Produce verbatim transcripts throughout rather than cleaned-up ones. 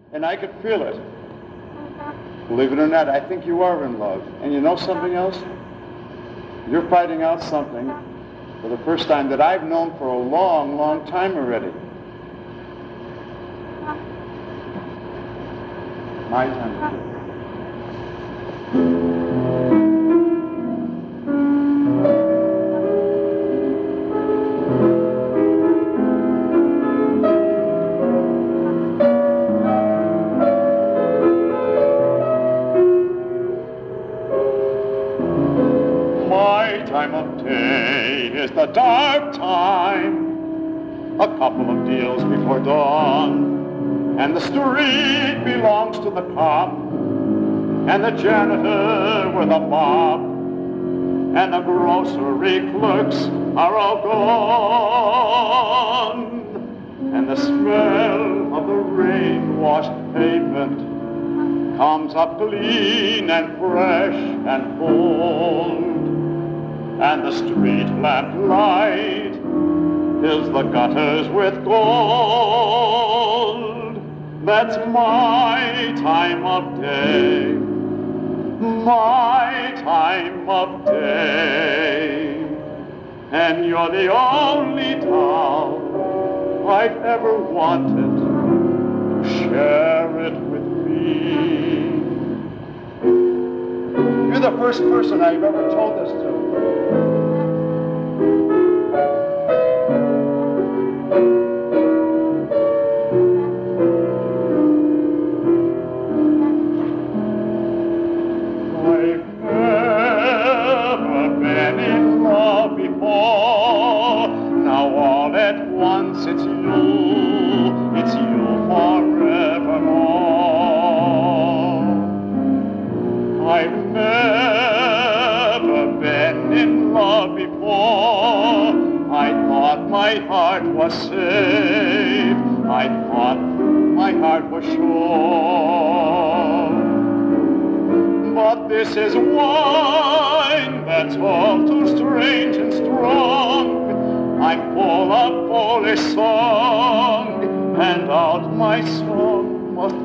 And I could feel it. Believe it or not, I think you are in love. And you know something else? You're finding out something for the first time that I've known for a long, long time already. My time. Time of day is the dark time, a couple of deals before dawn, and the street belongs to the cop, and the janitor with a mop, and the grocery clerks are all gone, and the smell of the rain-washed pavement comes up clean and fresh and full. And the street lamp light fills the gutters with gold. That's my time of day, my time of day. And you're the only doll I've ever wanted to share it with me. You're the first person I've ever told this to. It's you, it's you forevermore. I've never been in love before. I thought my heart was safe. I thought my heart was sure. But this is wine that's all too strange and strong. I'm full of foolish song, and out my song must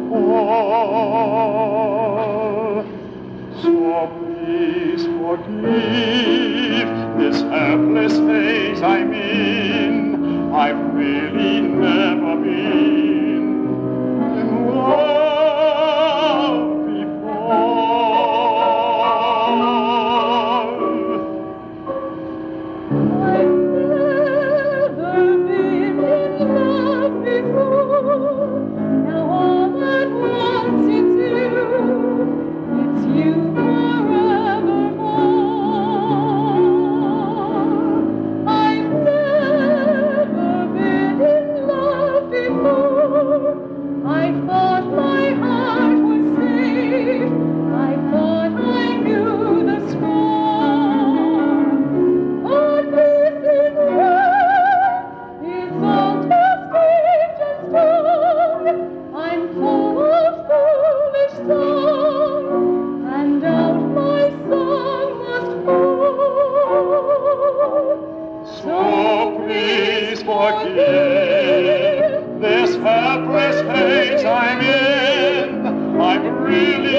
fall. So please forgive this helpless haze I'm in. I've really never been in love before. Forgive this helpless haze I'm in. I'm really